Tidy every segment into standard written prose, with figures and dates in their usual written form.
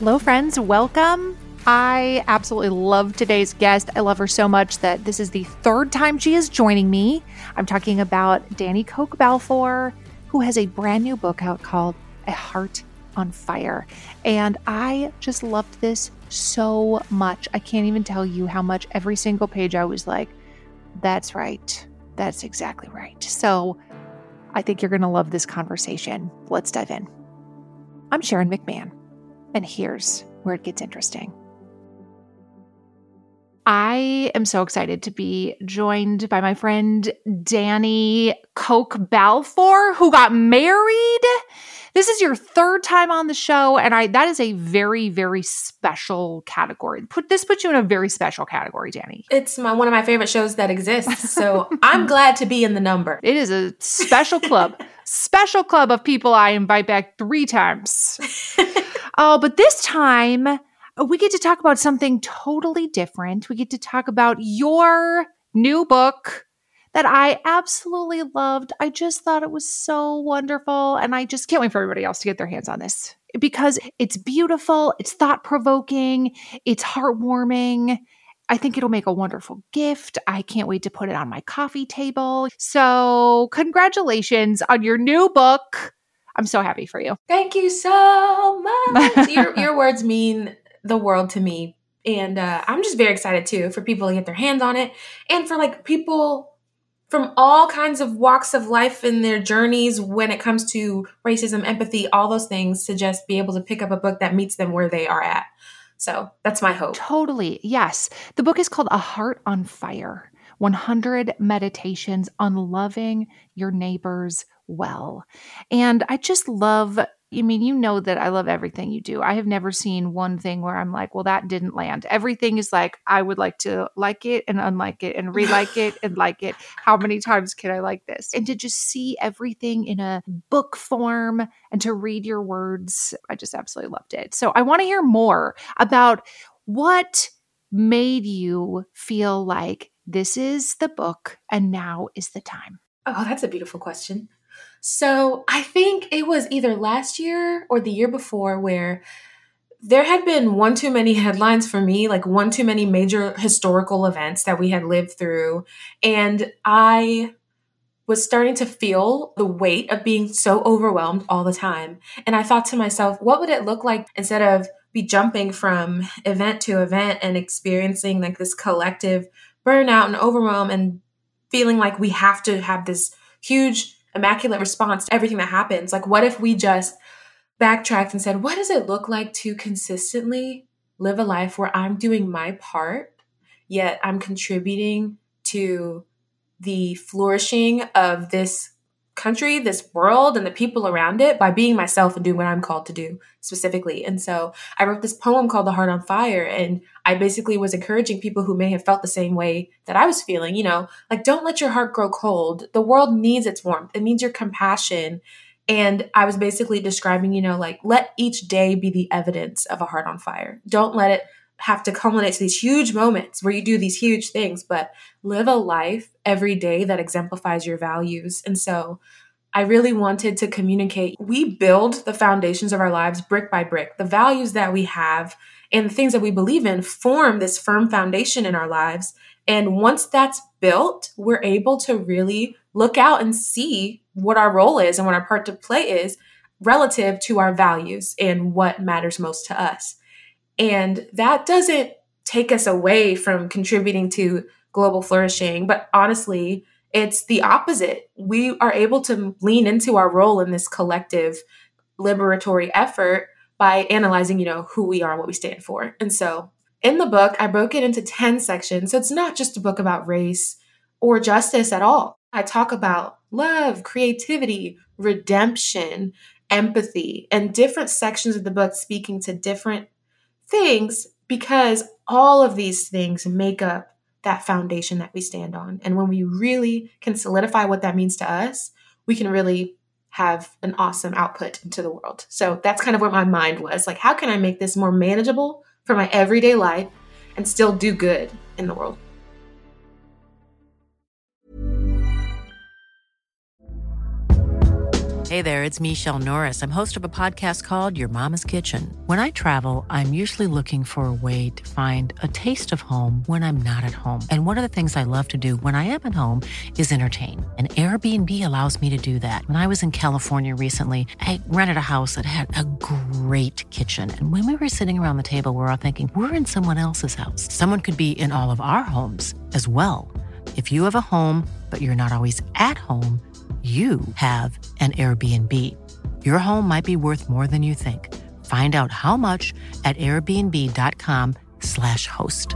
Hello, friends. Welcome. I absolutely love today's guest. I love her so much that this is the third time she is joining me. I'm talking about Dani Koch Balfour, who has a brand new book out called A Heart on Fire. And I just loved this so much. I can't even tell you how much every single page I was like, that's right. That's exactly right. So I think you're going to love this conversation. Let's dive in. I'm Sharon McMahon, and here's where it gets interesting. I am so excited to be joined by my friend Dani Koch Balfour, who got married. This is your third time on the show, and that is a very, very special category. This puts you in a very special category, Dani. It's one of my favorite shows that exists, so I'm glad to be in the number. It is a special club, special club of people I invite back 3 times. But this time, we get to talk about something totally different. We get to talk about your new book that I absolutely loved. I just thought it was so wonderful. And I just can't wait for everybody else to get their hands on this because it's beautiful. It's thought-provoking. It's heartwarming. I think it'll make a wonderful gift. I can't wait to put it on my coffee table. So congratulations on your new book. I'm so happy for you. Thank you so much. Your words mean the world to me. And I'm just very excited too for people to get their hands on it and for people from all kinds of walks of life in their journeys when it comes to racism, empathy, all those things to just be able to pick up a book that meets them where they are at. So that's my hope. Totally. Yes. The book is called A Heart on Fire, 100 Meditations on Loving Your Neighbors Well. And I just love, you know that I love everything you do. I have never seen one thing where I'm like, well, that didn't land. Everything is like, I would like to like it and unlike it and re-like it and like it. How many times can I like this? And to just see everything in a book form and to read your words, I just absolutely loved it. So I want to hear more about what made you feel like this is the book and now is the time. Oh, that's a beautiful question. So I think it was either last year or the year before where there had been one too many headlines for me, like one too many major historical events that we had lived through. And I was starting to feel the weight of being so overwhelmed all the time. And I thought to myself, what would it look like instead of be jumping from event to event and experiencing like this collective burnout and overwhelm and feeling like we have to have this huge immaculate response to everything that happens. Like, what if we just backtracked and said, what does it look like to consistently live a life where I'm doing my part, yet I'm contributing to the flourishing of this country, this world, and the people around it by being myself and doing what I'm called to do specifically. And so I wrote this poem called The Heart on Fire. And I basically was encouraging people who may have felt the same way that I was feeling, like, don't let your heart grow cold. The world needs its warmth. It needs your compassion. And I was basically describing, let each day be the evidence of a heart on fire. Don't let it have to culminate to these huge moments where you do these huge things, but live a life every day that exemplifies your values. And so I really wanted to communicate. We build the foundations of our lives brick by brick. The values that we have and the things that we believe in form this firm foundation in our lives. And once that's built, we're able to really look out and see what our role is and what our part to play is relative to our values and what matters most to us. And that doesn't take us away from contributing to global flourishing, but honestly, it's the opposite. We are able to lean into our role in this collective liberatory effort by analyzing, who we are and what we stand for. And so in the book, I broke it into 10 sections. So it's not just a book about race or justice at all. I talk about love, creativity, redemption, empathy, and different sections of the book speaking to different things because all of these things make up that foundation that we stand on. And when we really can solidify what that means to us, we can really have an awesome output into the world. So that's kind of where my mind was. Like, how can I make this more manageable for my everyday life and still do good in the world? Hey there, it's Michelle Norris. I'm host of a podcast called Your Mama's Kitchen. When I travel, I'm usually looking for a way to find a taste of home when I'm not at home. And one of the things I love to do when I am at home is entertain. And Airbnb allows me to do that. When I was in California recently, I rented a house that had a great kitchen. And when we were sitting around the table, we're all thinking, we're in someone else's house. Someone could be in all of our homes as well. If you have a home, but you're not always at home, you have an Airbnb. Your home might be worth more than you think. Find out how much at airbnb.com/host.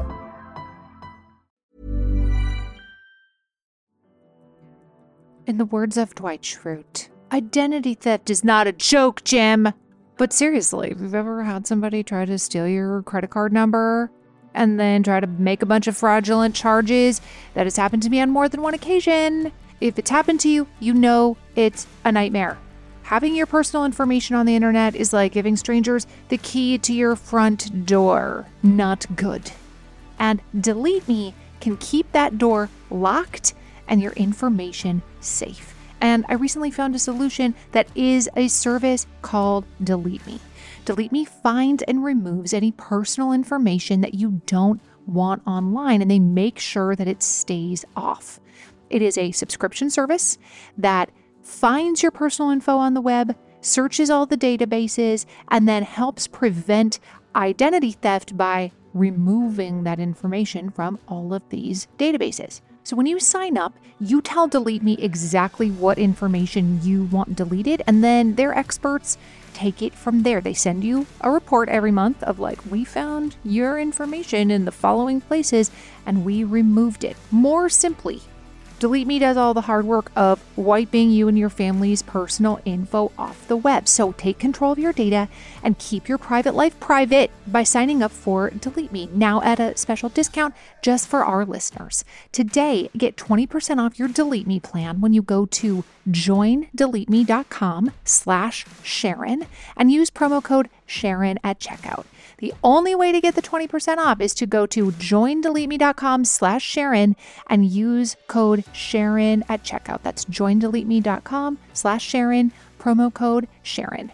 In the words of Dwight Schrute, identity theft is not a joke, Jim. But seriously, if you've ever had somebody try to steal your credit card number and then try to make a bunch of fraudulent charges, that has happened to me on more than one occasion. If it's happened to you, you know it's a nightmare. Having your personal information on the internet is like giving strangers the key to your front door. Not good. And Delete Me can keep that door locked and your information safe. And I recently found a solution that is a service called Delete Me. Delete Me finds and removes any personal information that you don't want online, and they make sure that it stays off. It is a subscription service that finds your personal info on the web, searches all the databases, and then helps prevent identity theft by removing that information from all of these databases. So when you sign up, you tell Delete Me exactly what information you want deleted, and then their experts take it from there. They send you a report every month of like, we found your information in the following places and we removed it. More simply, Delete Me does all the hard work of wiping you and your family's personal info off the web. So take control of your data and keep your private life private by signing up for Delete Me, now at a special discount just for our listeners. Today, get 20% off your Delete Me plan when you go to joindeleteme.com/Sharon and use promo code Sharon at checkout. The only way to get the 20% off is to go to joindeleteme.com/Sharon and use code Sharon at checkout. That's joindeleteme.com/Sharon, promo code Sharon.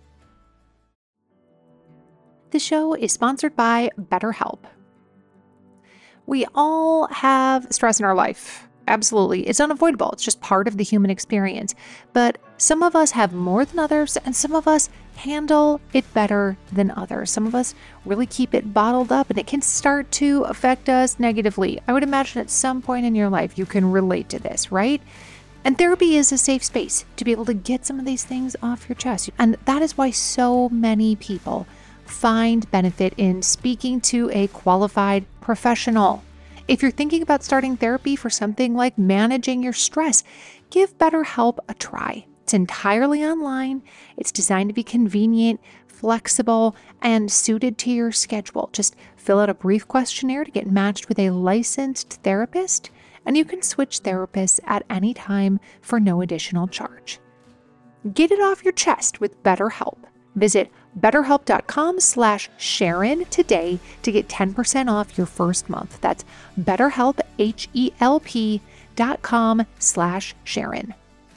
The show is sponsored by BetterHelp. We all have stress in our life. Absolutely. It's unavoidable. It's just part of the human experience. But some of us have more than others, and some of us handle it better than others. Some of us really keep it bottled up, and it can start to affect us negatively. I would imagine at some point in your life you can relate to this, right? And therapy is a safe space to be able to get some of these things off your chest. And that is why so many people find benefit in speaking to a qualified professional. If you're thinking about starting therapy for something like managing your stress, give BetterHelp a try. It's entirely online. It's designed to be convenient, flexible, and suited to your schedule. Just fill out a brief questionnaire to get matched with a licensed therapist, and you can switch therapists at any time for no additional charge. Get it off your chest with BetterHelp. Visit BetterHelp.com/Sharon today to get 10% off your first month. That's BetterHelp, HELP.com/Sharon.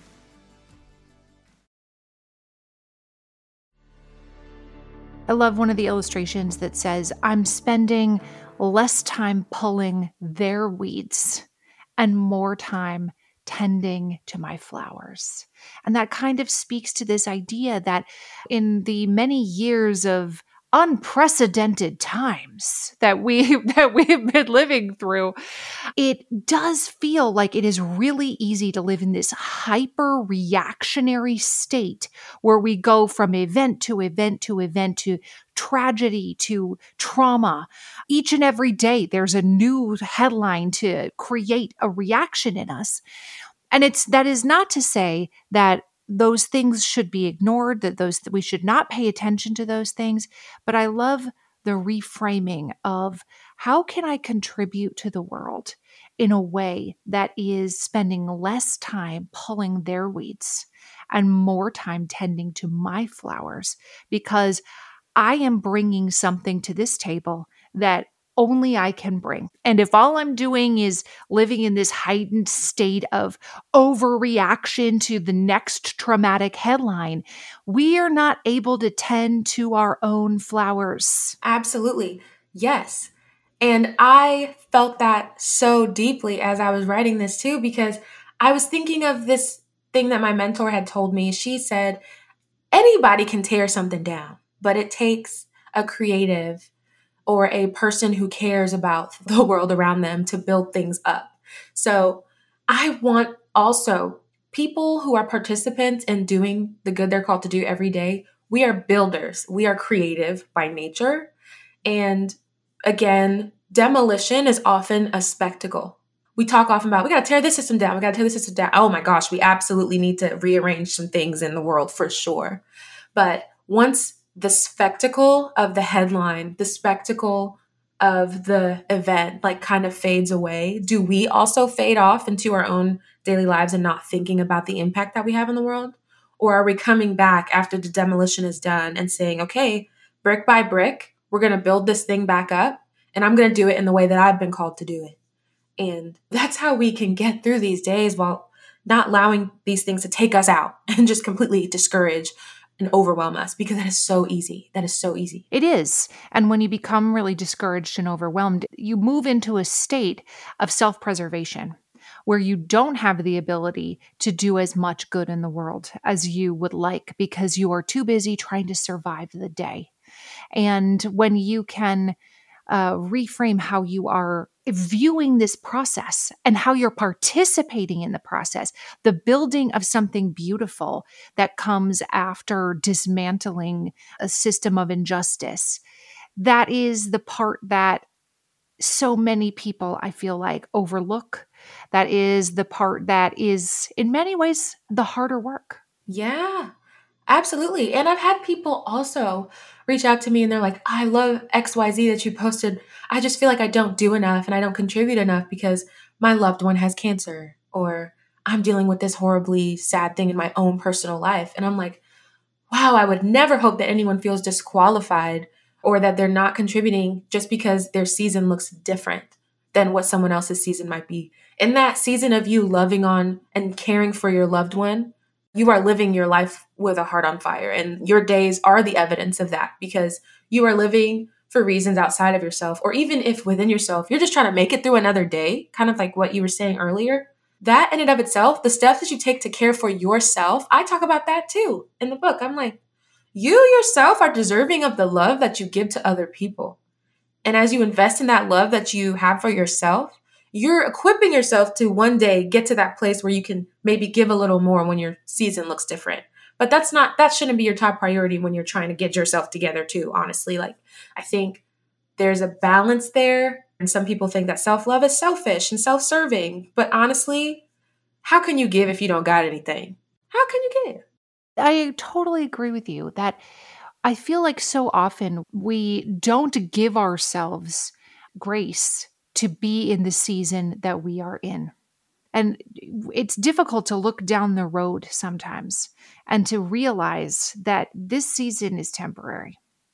I love one of the illustrations that says, I'm spending less time pulling their weeds and more time tending to my flowers. And that kind of speaks to this idea that in the many years of unprecedented times that we've been living through, it does feel like it is really easy to live in this hyper reactionary state where we go from event to event to event to tragedy to trauma. Each and every day, there's a new headline to create a reaction in us. And that is not to say that those things should be ignored, that we should not pay attention to those things. But I love the reframing of how can I contribute to the world in a way that is spending less time pulling their weeds and more time tending to my flowers, because I am bringing something to this table that only I can bring. And if all I'm doing is living in this heightened state of overreaction to the next traumatic headline, we are not able to tend to our own flowers. Absolutely. Yes. And I felt that so deeply as I was writing this too, because I was thinking of this thing that my mentor had told me. She said, anybody can tear something down, but it takes a creative or a person who cares about the world around them to build things up. So I want also people who are participants in doing the good they're called to do every day. We are builders. We are creative by nature. And again, demolition is often a spectacle. We talk often about, we got to tear this system down. We got to tear this system down. Oh my gosh, we absolutely need to rearrange some things in the world for sure. But once the spectacle of the headline, the spectacle of the event, like kind of fades away, do we also fade off into our own daily lives and not thinking about the impact that we have in the world? Or are we coming back after the demolition is done and saying, okay, brick by brick, we're going to build this thing back up and I'm going to do it in the way that I've been called to do it. And that's how we can get through these days while not allowing these things to take us out and just completely discourage and overwhelm us, because that is so easy. That is so easy. It is. And when you become really discouraged and overwhelmed, you move into a state of self-preservation where you don't have the ability to do as much good in the world as you would like because you are too busy trying to survive the day. And when you can reframe how you are viewing this process and how you're participating in the process, the building of something beautiful that comes after dismantling a system of injustice, that is the part that so many people, I feel like, overlook. That is the part that is, in many ways, the harder work. Yeah, absolutely. And I've had people also reach out to me and they're like, I love XYZ that you posted. I just feel like I don't do enough and I don't contribute enough because my loved one has cancer or I'm dealing with this horribly sad thing in my own personal life. And I'm like, wow, I would never hope that anyone feels disqualified or that they're not contributing just because their season looks different than what someone else's season might be. In that season of you loving on and caring for your loved one, you are living your life with a heart on fire. And your days are the evidence of that because you are living for reasons outside of yourself. Or even if within yourself, you're just trying to make it through another day, kind of like what you were saying earlier. That in and of itself, the steps that you take to care for yourself, I talk about that too in the book. I'm like, you yourself are deserving of the love that you give to other people. And as you invest in that love that you have for yourself, you're equipping yourself to one day get to that place where you can maybe give a little more when your season looks different. But that shouldn't be your top priority when you're trying to get yourself together too, honestly. Like, I think there's a balance there. And some people think that self-love is selfish and self-serving. But honestly, how can you give if you don't got anything? How can you give? I totally agree with you that I feel like so often we don't give ourselves grace to be in the season that we are in. And it's difficult to look down the road sometimes and to realize that this season is temporary.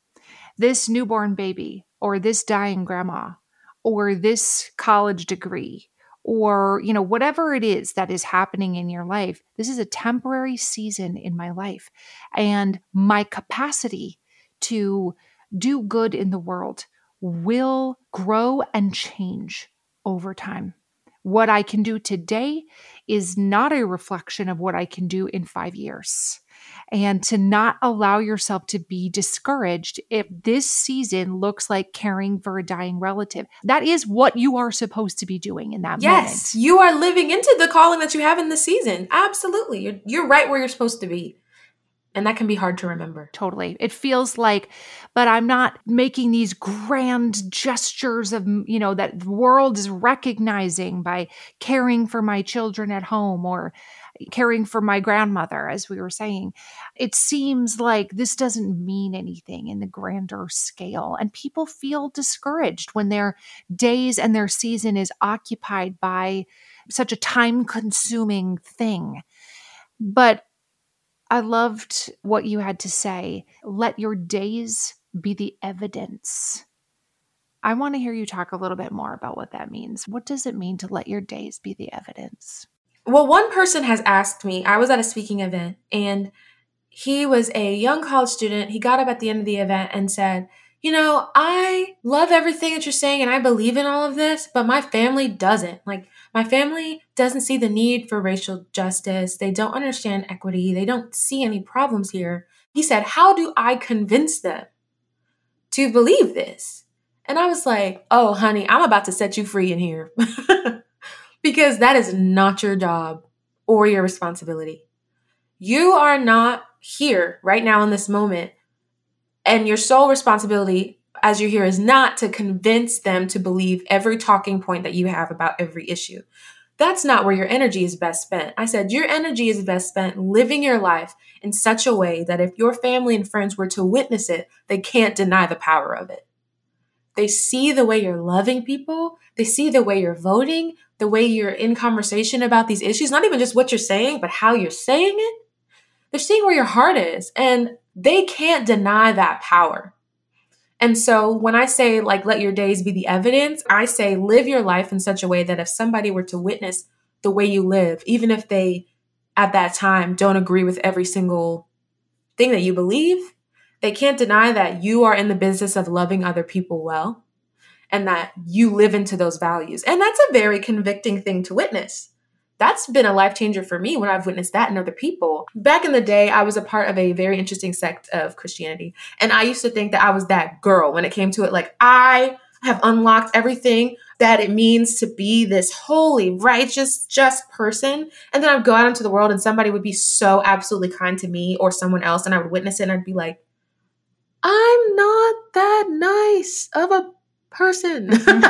This newborn baby or this dying grandma or this college degree or, whatever it is that is happening in your life, this is a temporary season in my life. And my capacity to do good in the world will grow and change over time. What I can do today is not a reflection of what I can do in 5 years. And to not allow yourself to be discouraged if this season looks like caring for a dying relative. That is what you are supposed to be doing in that moment. Yes, you are living into the calling that you have in the season. Absolutely. You're right where you're supposed to be. And that can be hard to remember. Totally. It feels like, but I'm not making these grand gestures of, that the world is recognizing by caring for my children at home or caring for my grandmother, as we were saying. It seems like this doesn't mean anything in the grander scale. And people feel discouraged when their days and their season is occupied by such a time-consuming thing. But I loved what you had to say. Let your days be the evidence I want to hear you talk a little bit more about what that means. What does it mean to let your days be the evidence? Well, one person has asked me, I was at a speaking event and he was a young college student. He got up at the end of the event and said, I love everything that you're saying and I believe in all of this, but my family doesn't. Like, my family doesn't see the need for racial justice. They don't understand equity. They don't see any problems here. He said, how do I convince them to believe this? And I was like, oh, honey, I'm about to set you free in here because that is not your job or your responsibility. You are not here right now in this moment. And your sole responsibility as you're here is not to convince them to believe every talking point that you have about every issue. That's not where your energy is best spent. I said your energy is best spent living your life in such a way that if your family and friends were to witness it, they can't deny the power of it. They see the way you're loving people. They see the way you're voting, the way you're in conversation about these issues, not even just what you're saying, but how you're saying it. They're seeing where your heart is, and they can't deny that power. And so when I say, like, let your days be the evidence, I say live your life in such a way that if somebody were to witness the way you live, even if they at that time don't agree with every single thing that you believe, they can't deny that you are in the business of loving other people well and that you live into those values. And that's a very convicting thing to witness. That's been a life changer for me when I've witnessed that in other people. Back in the day, I was a part of a very interesting sect of Christianity. And I used to think that I was that girl when it came to it. Like, I have unlocked everything that it means to be this holy, righteous, just person. And then I'd go out into the world and somebody would be so absolutely kind to me or someone else. And I would witness it and I'd be like, I'm not that nice of a person.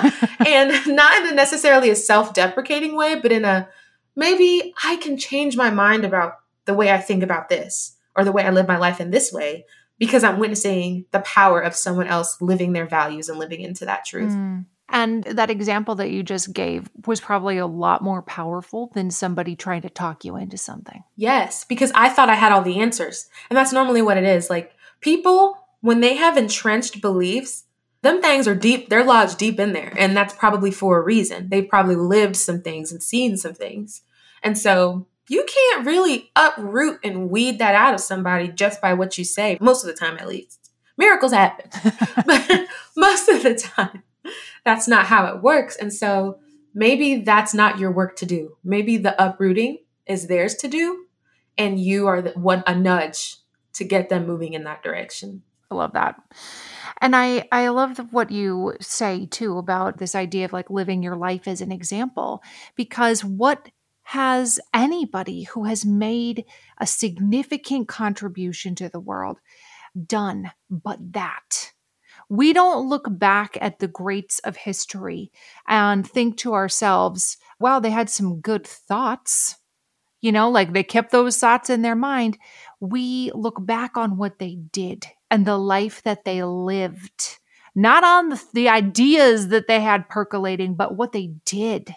And not in a necessarily a self-deprecating way, but in a maybe I can change my mind about the way I think about this or the way I live my life in this way because I'm witnessing the power of someone else living their values and living into that truth. And that example that you just gave was probably a lot more powerful than somebody trying to talk you into something. Yes, because I thought I had all the answers. And that's normally what it is. Like, people, when they have entrenched beliefs, them things are deep, they're lodged deep in there. And that's probably for a reason. They've probably lived some things and seen some things. And so you can't really uproot and weed that out of somebody just by what you say, most of the time at least. Miracles happen. But most of the time, that's not how it works. And so maybe that's not your work to do. Maybe the uprooting is theirs to do. And you are a nudge to get them moving in that direction. I love that. And I love what you say too about this idea of like living your life as an example, because what has anybody who has made a significant contribution to the world done but that? We don't look back at the greats of history and think to ourselves, wow, they had some good thoughts. Like they kept those thoughts in their mind. We look back on what they did and the life that they lived, not on the ideas that they had percolating, but what they did.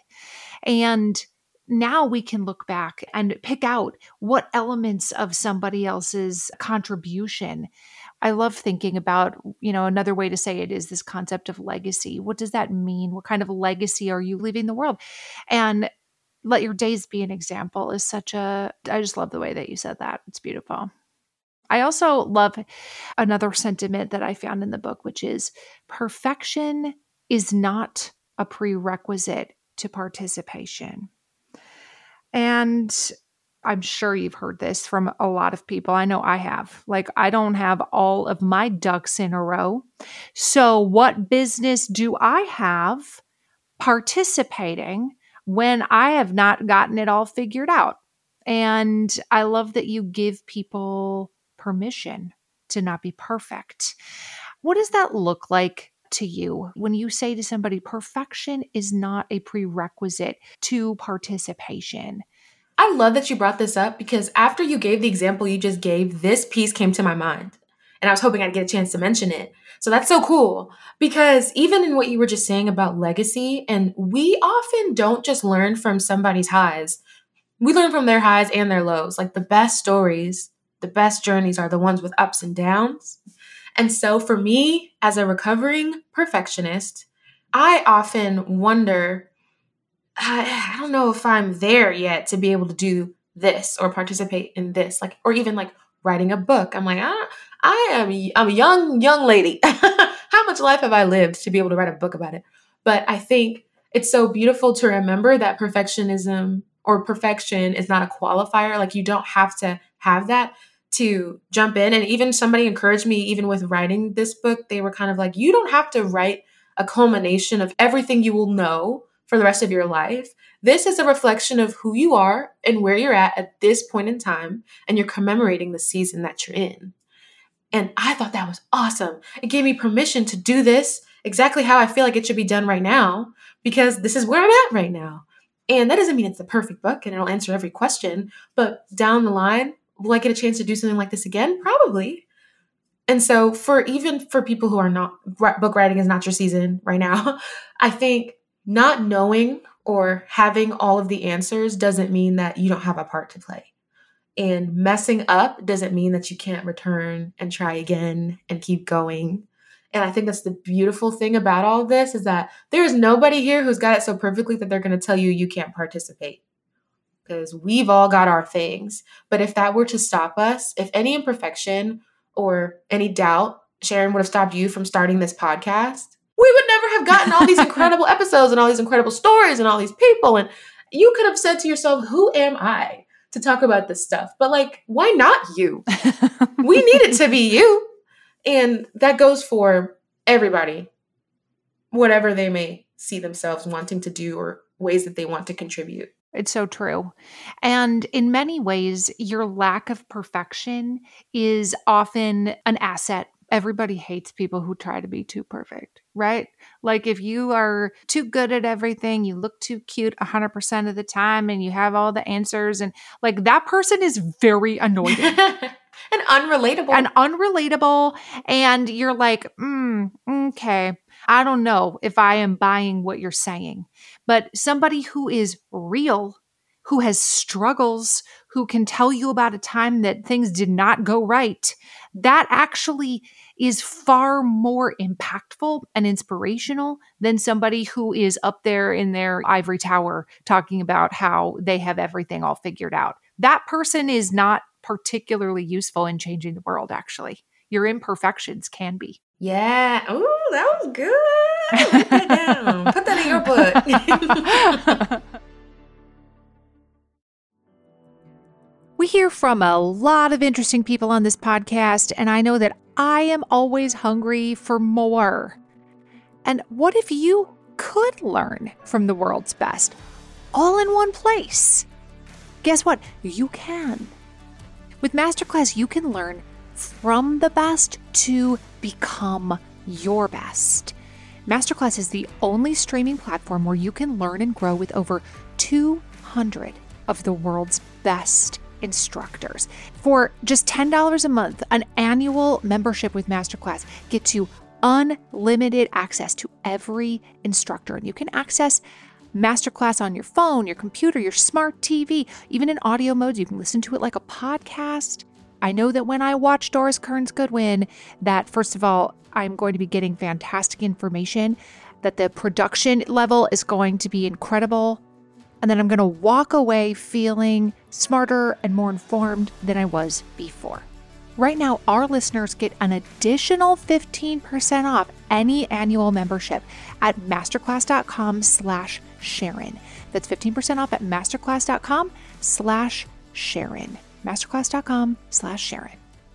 And now we can look back and pick out what elements of somebody else's contribution. I love thinking about, another way to say it is this concept of legacy. What does that mean? What kind of legacy are you leaving the world? And let your days be an example is I just love the way that you said that. It's beautiful. I also love another sentiment that I found in the book, which is perfection is not a prerequisite to participation. And I'm sure you've heard this from a lot of people. I know I have. Like, I don't have all of my ducks in a row. So what business do I have participating when I have not gotten it all figured out? And I love that you give people permission to not be perfect. What does that look like to you when you say to somebody, perfection is not a prerequisite to participation? I love that you brought this up because after you gave the example you just gave, this piece came to my mind. And I was hoping I'd get a chance to mention it. So that's so cool because even in what you were just saying about legacy, and we often don't just learn from somebody's highs. We learn from their highs and their lows. Like the best stories, the best journeys are the ones with ups and downs. And so for me, as a recovering perfectionist, I often wonder, I don't know if I'm there yet to be able to do this or participate in this, like, or even like writing a book. I'm like, I'm a young lady. How much life have I lived to be able to write a book about it? But I think it's so beautiful to remember that perfectionism or perfection is not a qualifier. Like, you don't have to have that to jump in. And even somebody encouraged me, even with writing this book, they were kind of like, you don't have to write a culmination of everything you will know for the rest of your life. This is a reflection of who you are and where you're at this point in time, and you're commemorating the season that you're in. And I thought that was awesome. It gave me permission to do this exactly how I feel like it should be done right now, because this is where I'm at right now. And that doesn't mean it's the perfect book and it'll answer every question, but down the line, will I get a chance to do something like this again? Probably. And so for people who are not, book writing is not your season right now, I think not knowing or having all of the answers doesn't mean that you don't have a part to play. And messing up doesn't mean that you can't return and try again and keep going. And I think that's the beautiful thing about all of this, is that there is nobody here who's got it so perfectly that they're going to tell you you can't participate, because we've all got our things. But if that were to stop us, if any imperfection or any doubt, Sharon, would have stopped you from starting this podcast, we would never have gotten all these incredible episodes and all these incredible stories and all these people. And you could have said to yourself, who am I to talk about this stuff? But like, why not you? We need it to be you. And that goes for everybody, whatever they may see themselves wanting to do or ways that they want to contribute. It's so true. And in many ways, your lack of perfection is often an asset. Everybody hates people who try to be too perfect, right? Like, if you are too good at everything, you look too cute 100% of the time, and you have all the answers, and like, that person is very annoying. And unrelatable. And you're like, okay, I don't know if I am buying what you're saying. But somebody who is real, who has struggles, who can tell you about a time that things did not go right, that actually is far more impactful and inspirational than somebody who is up there in their ivory tower talking about how they have everything all figured out. That person is not particularly useful in changing the world, actually. Your imperfections can be. Yeah. Ooh, that was good. Put that down. Put that in your book. We hear from a lot of interesting people on this podcast, and I know that I am always hungry for more. And what if you could learn from the world's best all in one place? Guess what? You can. With Masterclass, you can learn from the best to become your best. Masterclass is the only streaming platform where you can learn and grow with over 200 of the world's best instructors. For just $10 a month, an annual membership with Masterclass gets you unlimited access to every instructor. And you can access Masterclass on your phone, your computer, your smart TV, even in audio modes. You can listen to it like a podcast. I know that when I watch Doris Kearns Goodwin, that first of all, I'm going to be getting fantastic information, that the production level is going to be incredible, and then I'm going to walk away feeling smarter and more informed than I was before. Right now, our listeners get an additional 15% off any annual membership at masterclass.com/Sharon. That's 15% off at masterclass.com/Sharon. masterclass.com/Sharon.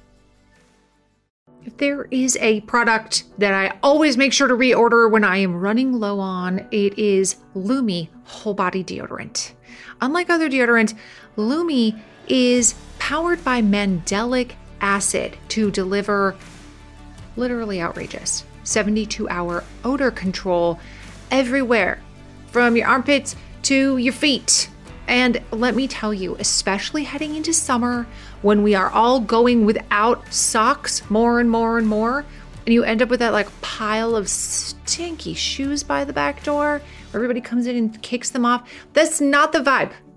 If there is a product that I always make sure to reorder when I am running low on, it is Lume Whole Body Deodorant. Unlike other deodorants, Lume is powered by mandelic acid to deliver literally outrageous 72-hour odor control everywhere, from your armpits to your feet. And let me tell you, especially heading into summer, when we are all going without socks more and more and more, and you end up with that like pile of stinky shoes by the back door, where everybody comes in and kicks them off. That's not the vibe.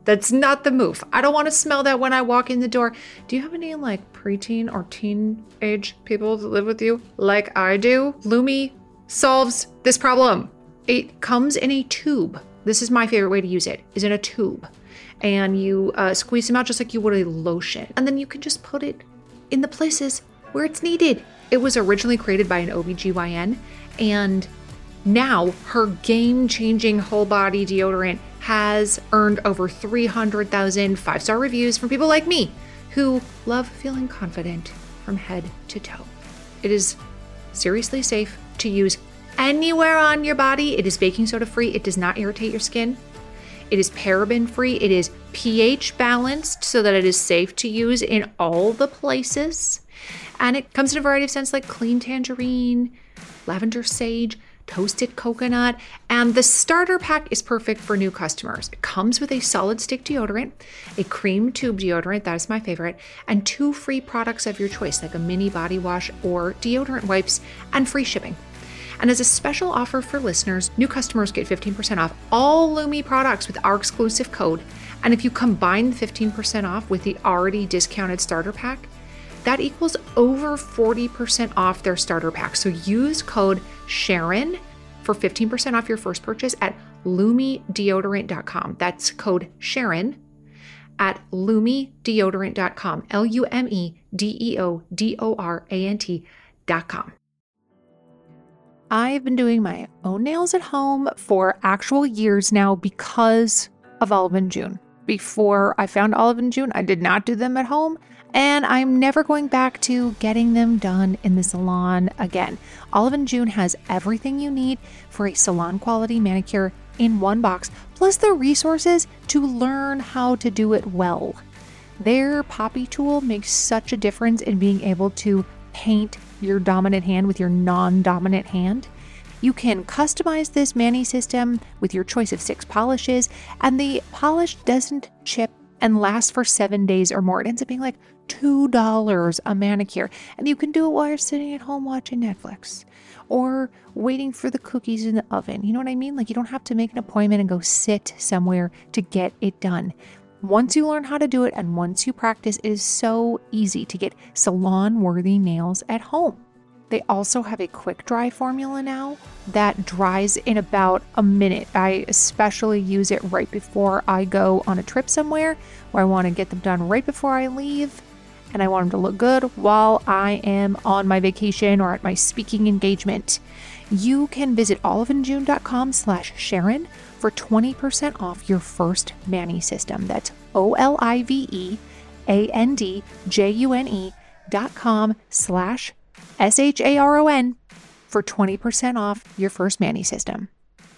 That's not the move. I don't want to smell that when I walk in the door. Do you have any like preteen or teenage people that live with you like I do? Lumi solves this problem. It comes in a tube. This is my favorite way to use it, is in a tube. And you squeeze them out just like you would a lotion. And then you can just put it in the places where it's needed. It was originally created by an OBGYN, and now her game-changing whole body deodorant has earned over 300,000 five-star reviews from people like me who love feeling confident from head to toe. It is seriously safe to use anywhere on your body. It is baking soda free. It does not irritate your skin. It is paraben free. It is pH balanced so that it is safe to use in all the places. And it comes in a variety of scents like clean tangerine, lavender sage, toasted coconut. And the starter pack is perfect for new customers. It comes with a solid stick deodorant, a cream tube deodorant, that is my favorite, and 2 free products of your choice, like a mini body wash or deodorant wipes, and free shipping. And as a special offer for listeners, new customers get 15% off all Lumi products with our exclusive code. And if you combine the 15% off with the already discounted starter pack, that equals over 40% off their starter pack. So use code Sharon for 15% off your first purchase at LumiDeodorant.com. That's code Sharon at LumiDeodorant.com. LumiDeodorant.com. I've been doing my own nails at home for actual years now because of Olive & June. Before I found Olive & June, I did not do them at home, and I'm never going back to getting them done in the salon again. Olive & June has everything you need for a salon quality manicure in one box, plus the resources to learn how to do it well. Their Poppy tool makes such a difference in being able to paint your dominant hand with your non-dominant hand. You can customize this mani system with your choice of 6 polishes, and the polish doesn't chip and lasts for 7 days or more. It ends up being like $2 a manicure, and you can do it while you're sitting at home watching Netflix or waiting for the cookies in the oven. You know what I mean? Like, you don't have to make an appointment and go sit somewhere to get it done. Once you learn how to do it and once you practice, it is so easy to get salon-worthy nails at home. They also have a quick dry formula now that dries in about a minute. I especially use it right before I go on a trip somewhere where I want to get them done right before I leave, and I want them to look good while I am on my vacation or at my speaking engagement. You can visit oliveandjune.com/Sharon for 20% off your first mani system. That's oliveandjune.com/SHARON for 20% off your first mani system.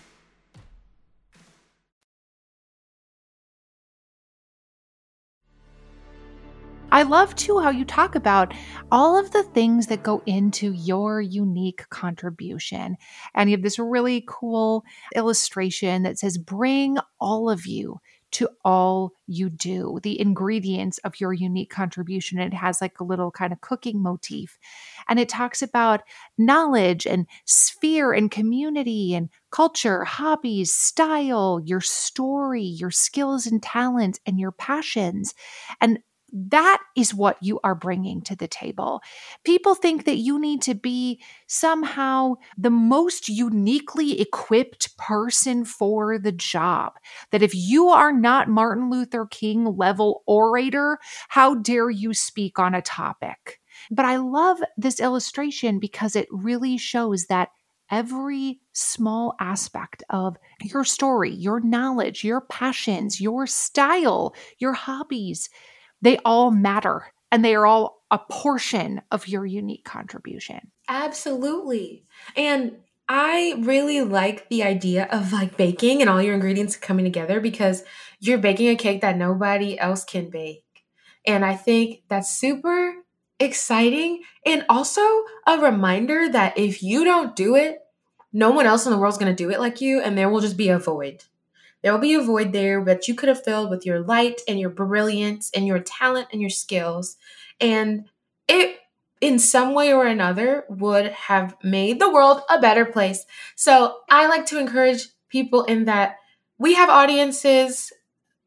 I love too how you talk about all of the things that go into your unique contribution. And you have this really cool illustration that says, bring all of you to all you do, the ingredients of your unique contribution. It has like a little kind of cooking motif. And it talks about knowledge and sphere and community and culture, hobbies, style, your story, your skills and talents, and your passions. And that is what you are bringing to the table. People think that you need to be somehow the most uniquely equipped person for the job. That if you are not Martin Luther King level orator, how dare you speak on a topic? But I love this illustration because it really shows that every small aspect of your story, your knowledge, your passions, your style, your hobbies, they all matter, and they are all a portion of your unique contribution. Absolutely. And I really like the idea of like baking and all your ingredients coming together because you're baking a cake that nobody else can bake. And I think that's super exciting and also a reminder that if you don't do it, no one else in the world is going to do it like you, and there will just be a void. There will be a void there that you could have filled with your light and your brilliance and your talent and your skills. And it, in some way or another, would have made the world a better place. So I like to encourage people in that we have audiences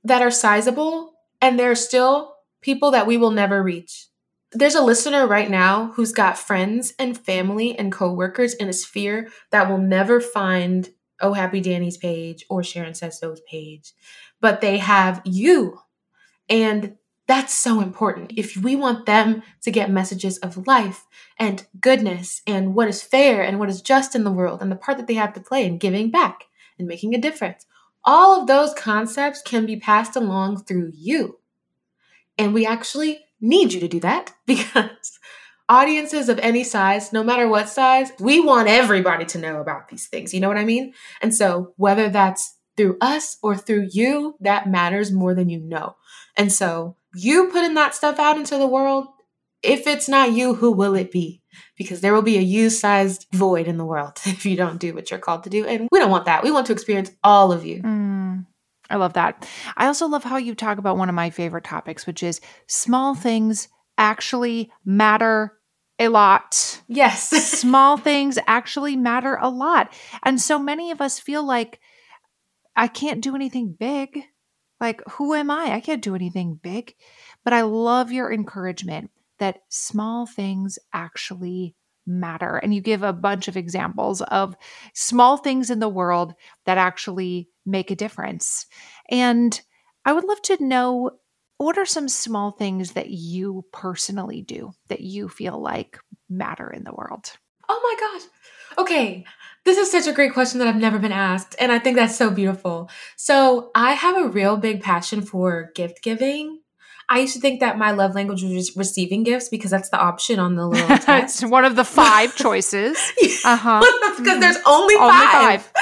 that are sizable, and there are still people that we will never reach. There's a listener right now who's got friends and family and coworkers in a sphere that will never find Oh Happy Danny's page or Sharon Says So's page, but they have you. And that's so important. If we want them to get messages of life and goodness and what is fair and what is just in the world and the part that they have to play in giving back and making a difference, all of those concepts can be passed along through you. And we actually need you to do that because audiences of any size, no matter what size, we want everybody to know about these things. You know what I mean? And so whether that's through us or through you, that matters more than you know. And so you putting that stuff out into the world, if it's not you, who will it be? Because there will be a you-sized void in the world if you don't do what you're called to do. And we don't want that. We want to experience all of you. I love that. I also love how you talk about one of my favorite topics, which is small things actually matter a lot. Yes. Small things actually matter a lot. And so many of us feel like, I can't do anything big. Like, who am I? I can't do anything big. But I love your encouragement that small things actually matter. And you give a bunch of examples of small things in the world that actually make a difference. And I would love to know, what are some small things that you personally do that you feel like matter in the world? Oh my gosh. Okay. This is such a great question that I've never been asked. And I think that's so beautiful. So I have a real big passion for gift giving. I used to think that my love language was receiving gifts because that's the option on the little test. It's one of the 5 choices. Because there's only five.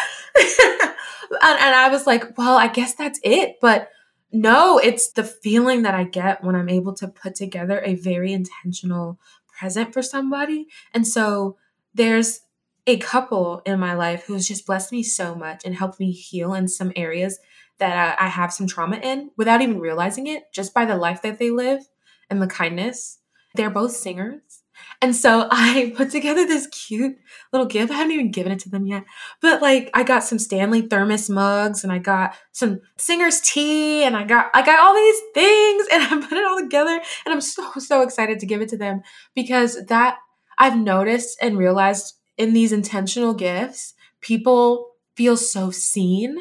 And I was like, well, I guess that's it. But no, it's the feeling that I get when I'm able to put together a very intentional present for somebody. And so there's a couple in my life who's just blessed me so much and helped me heal in some areas that I have some trauma in without even realizing it, just by the life that they live and the kindness. They're both singers. And so I put together this cute little gift. I haven't even given it to them yet. But like, I got some Stanley thermos mugs and I got some singer's tea and I got all these things and I put it all together. And I'm so excited to give it to them because that I've noticed and realized in these intentional gifts, people feel so seen,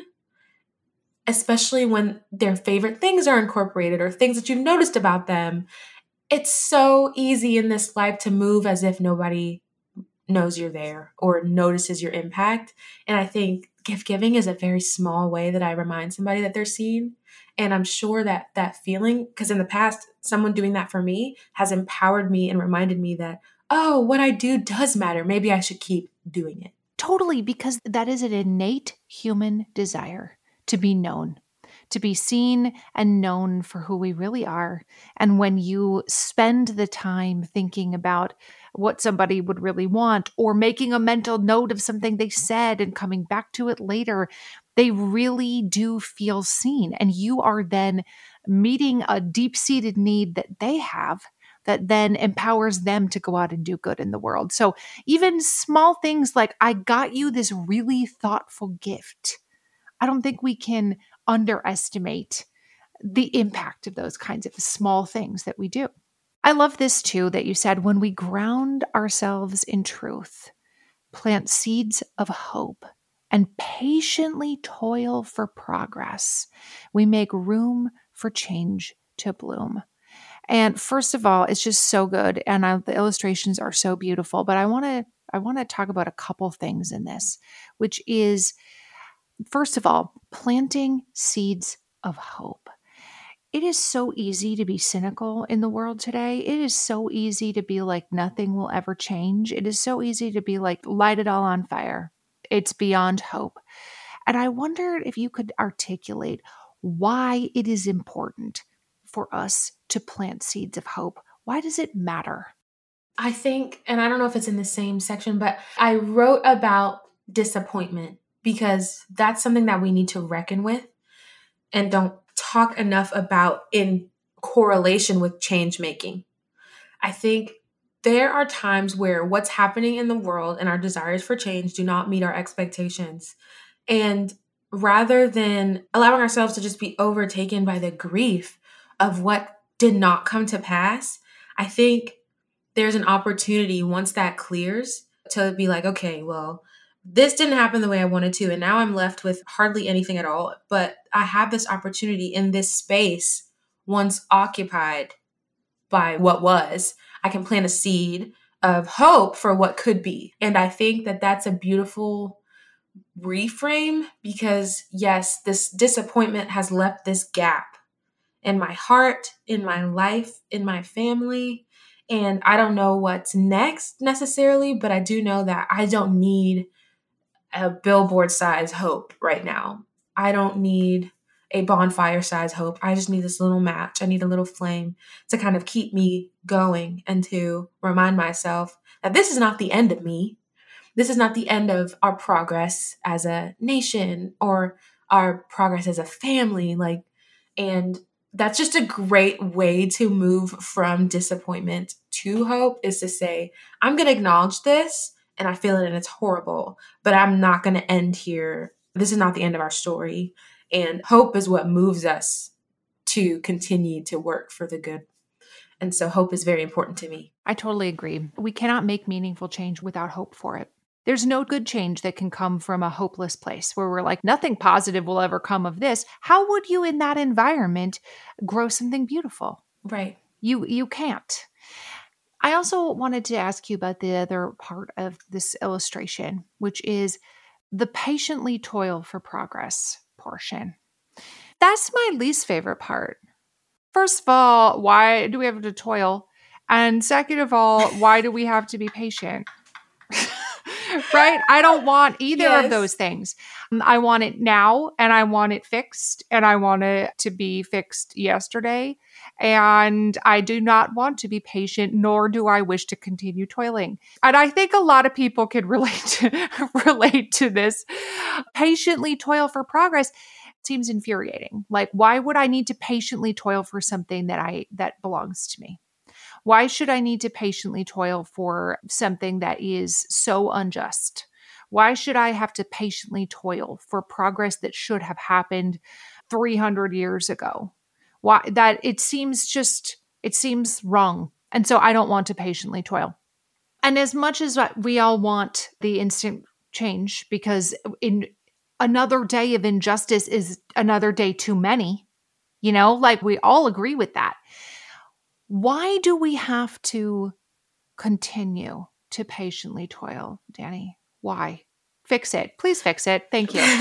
especially when their favorite things are incorporated or things that you've noticed about them. It's so easy in this life to move as if nobody knows you're there or notices your impact. And I think gift giving is a very small way that I remind somebody that they're seen. And I'm sure that that feeling, because in the past, someone doing that for me has empowered me and reminded me that, oh, what I do does matter. Maybe I should keep doing it. Totally, because that is an innate human desire to be known, to be seen and known for who we really are. And when you spend the time thinking about what somebody would really want or making a mental note of something they said and coming back to it later, they really do feel seen. And you are then meeting a deep-seated need that they have that then empowers them to go out and do good in the world. So even small things like, I got you this really thoughtful gift. I don't think we can underestimate the impact of those kinds of small things that we do. I love this too, that you said, when we ground ourselves in truth, plant seeds of hope, and patiently toil for progress, we make room for change to bloom. And first of all, it's just so good. And the illustrations are so beautiful. But I want to talk about a couple things in this, which is, first of all, planting seeds of hope. It is so easy to be cynical in the world today. It is so easy to be like, nothing will ever change. It is so easy to be like, light it all on fire. It's beyond hope. And I wondered if you could articulate why it is important for us to plant seeds of hope. Why does it matter? I think, and I don't know if it's in the same section, but I wrote about disappointment because that's something that we need to reckon with and don't talk enough about in correlation with change making. I think there are times where what's happening in the world and our desires for change do not meet our expectations. And rather than allowing ourselves to just be overtaken by the grief of what did not come to pass, I think there's an opportunity once that clears to be like, okay, well, this didn't happen the way I wanted to. And now I'm left with hardly anything at all. But I have this opportunity in this space once occupied by what was. I can plant a seed of hope for what could be. And I think that that's a beautiful reframe because, yes, this disappointment has left this gap in my heart, in my life, in my family. And I don't know what's next necessarily, but I do know that I don't need a billboard size hope right now. I don't need a bonfire size hope. I just need this little match. I need a little flame to kind of keep me going and to remind myself that this is not the end of me. This is not the end of our progress as a nation or our progress as a family. And that's just a great way to move from disappointment to hope, is to say, I'm going to acknowledge this and I feel it and it's horrible, but I'm not going to end here. This is not the end of our story. And hope is what moves us to continue to work for the good. And so hope is very important to me. I totally agree. We cannot make meaningful change without hope for it. There's no good change that can come from a hopeless place where we're like, nothing positive will ever come of this. How would you in that environment grow something beautiful? Right. You can't. I also wanted to ask you about the other part of this illustration, which is the patiently toil for progress portion. That's my least favorite part. First of all, why do we have to toil? And second of all, why do we have to be patient? Right? I don't want either of those things. I want it now and I want it fixed and I want it to be fixed yesterday. And I do not want to be patient, nor do I wish to continue toiling. And I think a lot of people could relate to this. Patiently toil for progress seems infuriating. Like, why would I need to patiently toil for something that belongs to me? Why should I need to patiently toil for something that is so unjust? Why should I have to patiently toil for progress that should have happened 300 years ago? Why that it seems wrong. And so I don't want to patiently toil. And as much as we all want the instant change, because in another day of injustice is another day too many, like we all agree with that. Why do we have to continue to patiently toil, Danny? Why? Fix it. Please fix it. Thank you.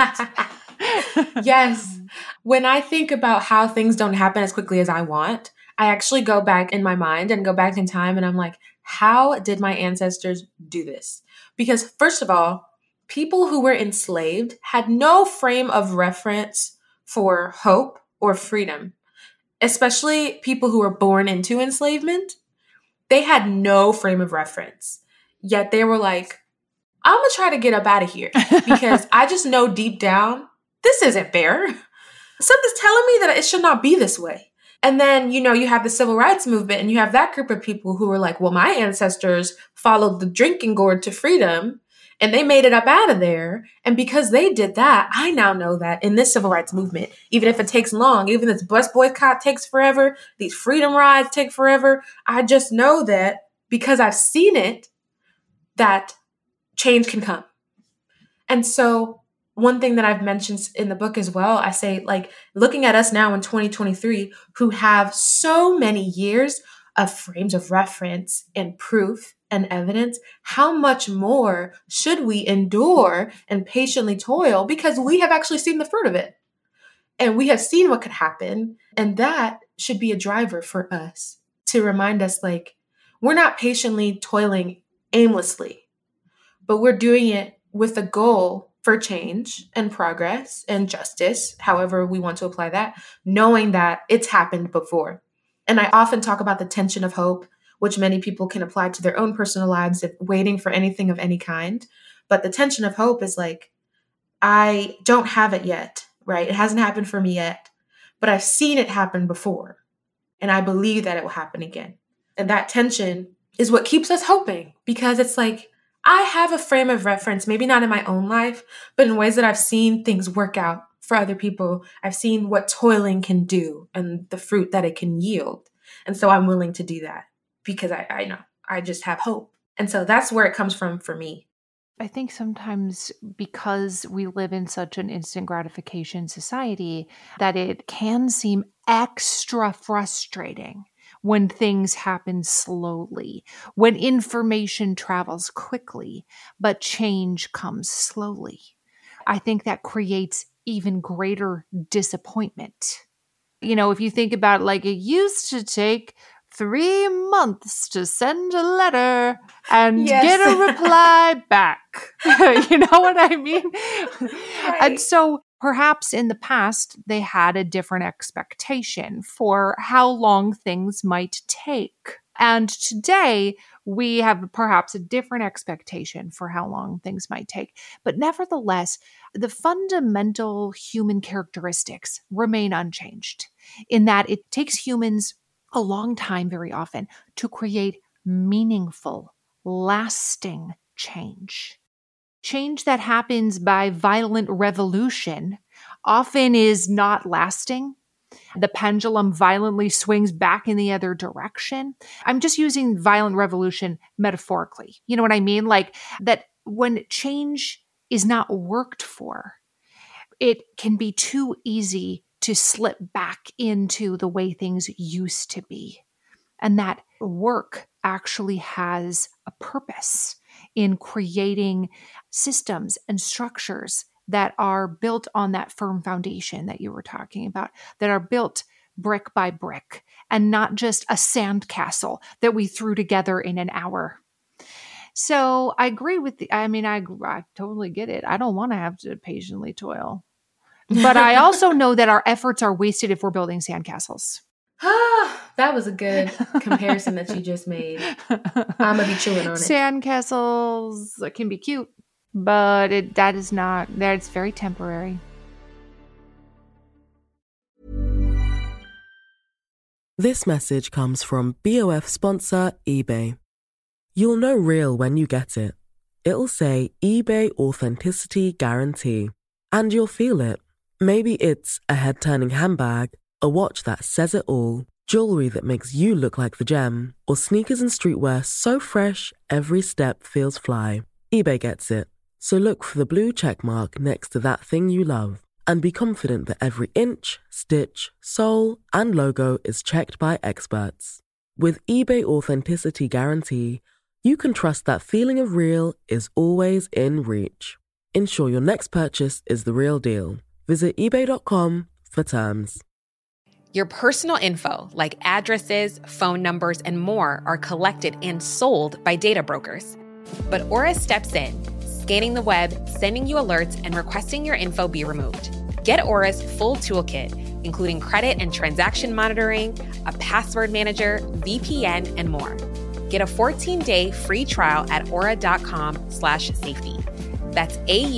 Yes. When I think about how things don't happen as quickly as I want, I actually go back in my mind and go back in time and I'm like, how did my ancestors do this? Because first of all, people who were enslaved had no frame of reference for hope or freedom. Especially people who were born into enslavement, they had no frame of reference. Yet they were like, I'm going to try to get up out of here because I just know deep down, this isn't fair. Something's telling me that it should not be this way. And then, you have the civil rights movement and you have that group of people who were like, well, my ancestors followed the drinking gourd to freedom and they made it up out of there. And because they did that, I now know that in this civil rights movement, even if it takes long, even this bus boycott takes forever, these freedom rides take forever, I just know that because I've seen it, that change can come. And so one thing that I've mentioned in the book as well, I say, like, looking at us now in 2023, who have so many years of frames of reference and proof and evidence, how much more should we endure and patiently toil because we have actually seen the fruit of it and we have seen what could happen. And that should be a driver for us to remind us, like, we're not patiently toiling aimlessly, but we're doing it with a goal for change and progress and justice, however we want to apply that, knowing that it's happened before. And I often talk about the tension of hope, which many people can apply to their own personal lives, waiting for anything of any kind. But the tension of hope is like, I don't have it yet, right? It hasn't happened for me yet, but I've seen it happen before. And I believe that it will happen again. And that tension is what keeps us hoping, because it's like, I have a frame of reference, maybe not in my own life, but in ways that I've seen things work out for other people. I've seen what toiling can do and the fruit that it can yield. And so I'm willing to do that because I know I just have hope. And so that's where it comes from for me. I think sometimes because we live in such an instant gratification society that it can seem extra frustrating when things happen slowly, when information travels quickly, but change comes slowly. I think that creates even greater disappointment. You know, if you think about like it used to take 3 months to send a letter and get a reply back. You know what I mean? Right. And so perhaps in the past, they had a different expectation for how long things might take. And today, we have perhaps a different expectation for how long things might take. But nevertheless, the fundamental human characteristics remain unchanged in that it takes humans a long time very often to create meaningful, lasting change. Change that happens by violent revolution often is not lasting. The pendulum violently swings back in the other direction. I'm just using violent revolution metaphorically. You know what I mean? Like that when change is not worked for, it can be too easy to slip back into the way things used to be. And that work actually has a purpose in creating systems and structures that are built on that firm foundation that you were talking about, that are built brick by brick and not just a sandcastle that we threw together in an hour. So I agree with I totally get it. I don't want to have to patiently toil. But I also know that our efforts are wasted if we're building sandcastles. That was a good comparison that you just made. I'm going to be chewing on it. Sandcastles can be cute, but that's very temporary. This message comes from BOF sponsor eBay. You'll know real when you get it. It'll say eBay Authenticity Guarantee. And you'll feel it. Maybe it's a head-turning handbag, a watch that says it all, jewelry that makes you look like the gem, or sneakers and streetwear so fresh every step feels fly. eBay gets it. So look for the blue check mark next to that thing you love and be confident that every inch, stitch, sole, and logo is checked by experts. With eBay Authenticity Guarantee, you can trust that feeling of real is always in reach. Ensure your next purchase is the real deal. Visit eBay.com for terms. Your personal info, like addresses, phone numbers, and more, are collected and sold by data brokers. But Aura steps in, scanning the web, sending you alerts, and requesting your info be removed. Get Aura's full toolkit, including credit and transaction monitoring, a password manager, VPN, and more. Get a 14-day free trial at aura.com/safety. That's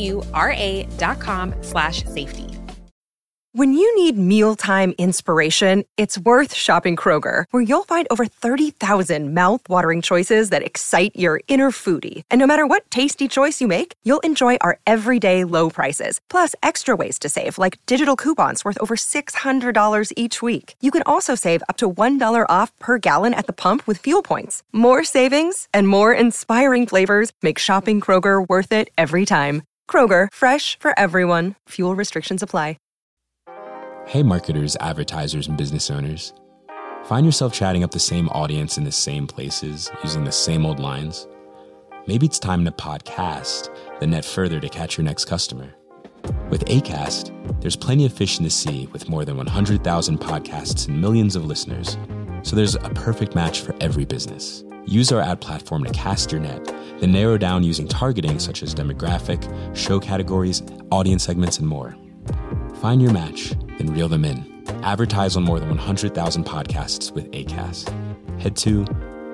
AURA.com/safety. When you need mealtime inspiration, it's worth shopping Kroger, where you'll find over 30,000 mouth-watering choices that excite your inner foodie. And no matter what tasty choice you make, you'll enjoy our everyday low prices, plus extra ways to save, like digital coupons worth over $600 each week. You can also save up to $1 off per gallon at the pump with fuel points. More savings and more inspiring flavors make shopping Kroger worth it every time. Kroger, fresh for everyone. Fuel restrictions apply. Hey marketers, advertisers, and business owners. Find yourself chatting up the same audience in the same places, using the same old lines? Maybe it's time to podcast, then net further to catch your next customer. With Acast, there's plenty of fish in the sea with more than 100,000 podcasts and millions of listeners. So there's a perfect match for every business. Use our ad platform to cast your net, then narrow down using targeting such as demographic, show categories, audience segments, and more. Find your match, then reel them in. Advertise on more than 100,000 podcasts with Acast. Head to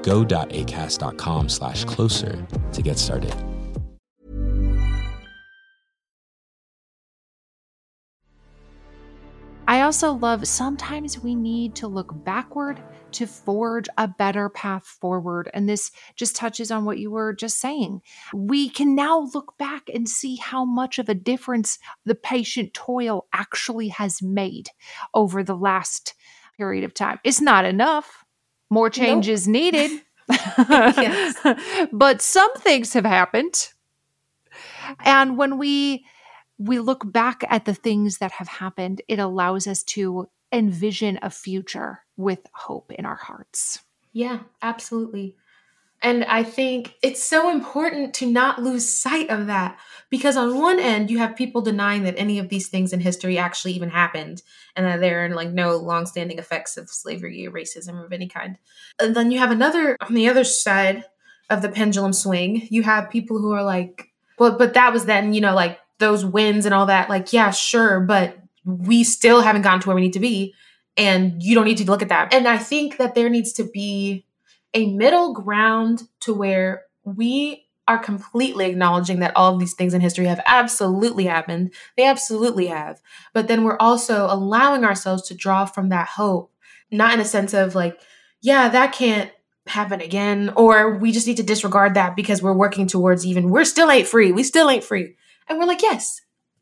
go.acast.com/closer to get started. I also love sometimes we need to look backward to forge a better path forward. And this just touches on what you were just saying. We can now look back and see how much of a difference the patient toil actually has made over the last period of time. It's not enough. More change is needed. But some things have happened. And when we look back at the things that have happened, it allows us to envision a future with hope in our hearts. Yeah, absolutely. And I think it's so important to not lose sight of that, because on one end, you have people denying that any of these things in history actually even happened and that there are like no longstanding effects of slavery or racism of any kind. And then you have another, on the other side of the pendulum swing, you have people who are like, well, but that was then, you know, like those wins and all that. Like, yeah, sure, but we still haven't gotten to where we need to be. And you don't need to look at that. And I think that there needs to be a middle ground to where we are completely acknowledging that all of these things in history have absolutely happened. They absolutely have. But then we're also allowing ourselves to draw from that hope, not in a sense of like, yeah, that can't happen again, or we just need to disregard that because we're working towards we're still ain't free. We still ain't free. And we're like, yes.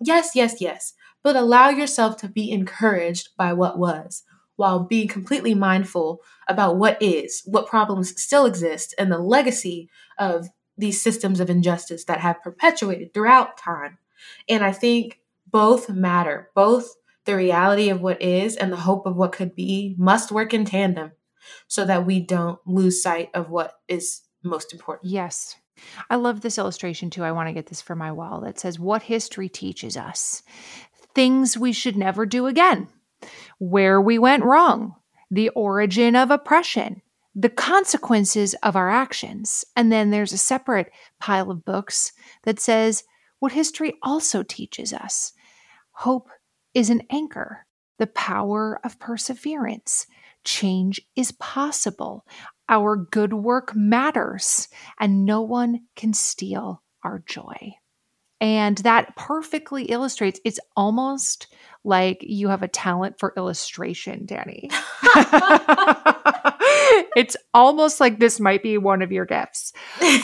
But allow yourself to be encouraged by what was, while being completely mindful about what is, what problems still exist, and the legacy of these systems of injustice that have perpetuated throughout time. And I think both matter. Both the reality of what is and the hope of what could be must work in tandem so that we don't lose sight of what is most important. Yes. I love this illustration too. I want to get this for my wall that says, what history teaches us. Things we should never do again. Where we went wrong. The origin of oppression. The consequences of our actions. And then there's a separate pile of books that says what history also teaches us. Hope is an anchor. The power of perseverance. Change is possible. Our good work matters. And no one can steal our joy. And that perfectly illustrates, it's almost like you have a talent for illustration, Danny. It's almost like this might be one of your gifts. Give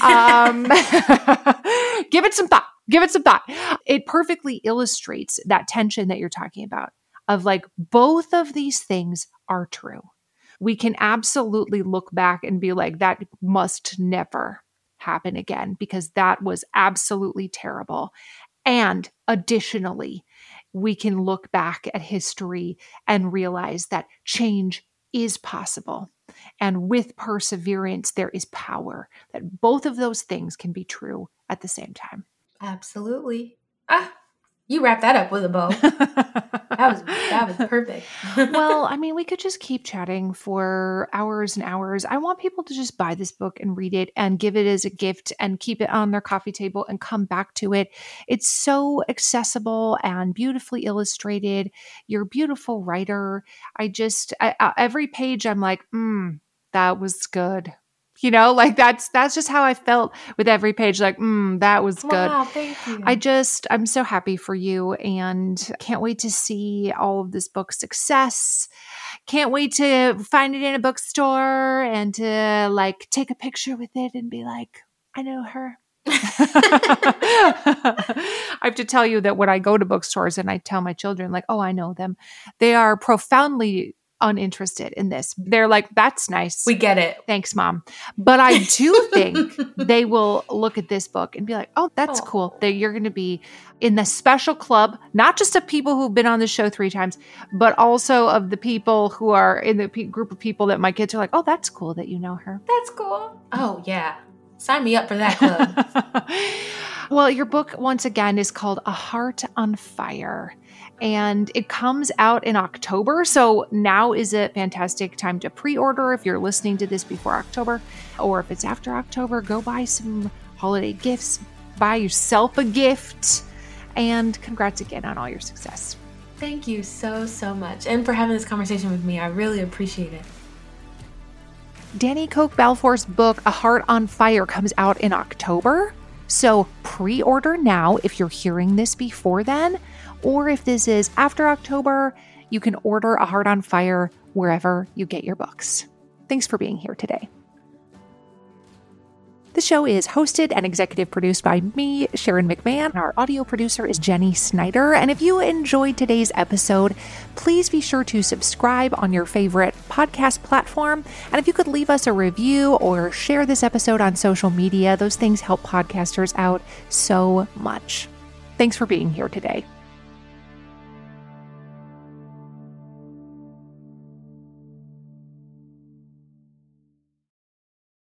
it some thought. It perfectly illustrates that tension that you're talking about of like both of these things are true. We can absolutely look back and be like, that must never happen again because that was absolutely terrible. And additionally, we can look back at history and realize that change is possible. And with perseverance, there is power. That both of those things can be true at the same time. Absolutely. You wrapped that up with a bow. That was perfect. Well, I mean, we could just keep chatting for hours and hours. I want people to just buy this book and read it and give it as a gift and keep it on their coffee table and come back to it. It's so accessible and beautifully illustrated. You're a beautiful writer. Every page I'm like, that was good. You know, like that's just how I felt with every page. Like, that was good. Wow, thank you. I'm so happy for you and can't wait to see all of this book's success. Can't wait to find it in a bookstore and to like take a picture with it and be like, I know her. I have to tell you that when I go to bookstores and I tell my children like, oh, I know them, they are profoundly uninterested in this. They're like, that's nice. We get it. Thanks, Mom. But I do think they will look at this book and be like, oh, that's cool. That you're going to be in the special club, not just of people who've been on the show 3 times, but also of the people who are in the group of people that my kids are like, oh, that's cool that you know her. That's cool. Oh, yeah. Sign me up for that club. Well, your book, once again, is called A Heart on Fire. And it comes out in October. So now is a fantastic time to pre-order if you're listening to this before October. Or if it's after October, go buy some holiday gifts. Buy yourself a gift. And congrats again on all your success. Thank you so, so much. And for having this conversation with me. I really appreciate it. Danny Koch Balfour's book, A Heart on Fire, comes out in October. So pre-order now if you're hearing this before then. Or if this is after October, you can order A Heart on Fire wherever you get your books. Thanks for being here today. The show is hosted and executive produced by me, Sharon McMahon. Our audio producer is Jenny Snyder. And if you enjoyed today's episode, please be sure to subscribe on your favorite podcast platform. And if you could leave us a review or share this episode on social media, those things help podcasters out so much. Thanks for being here today.